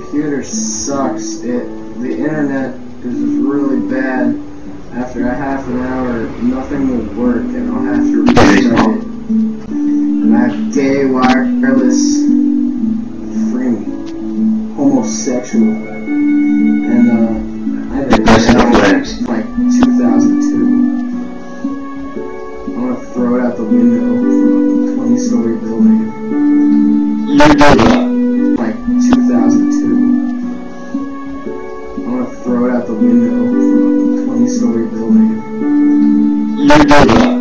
computer sucks. The internet is just really bad. After a half an hour, nothing will work, and I'll have to restart it. And I have gay wireless free homosexual, and I had it down like 2002. I want to throw it out the window from a 20-story building. You do that. Like 2002. I want to throw it out the window from a 20-story building. You do that.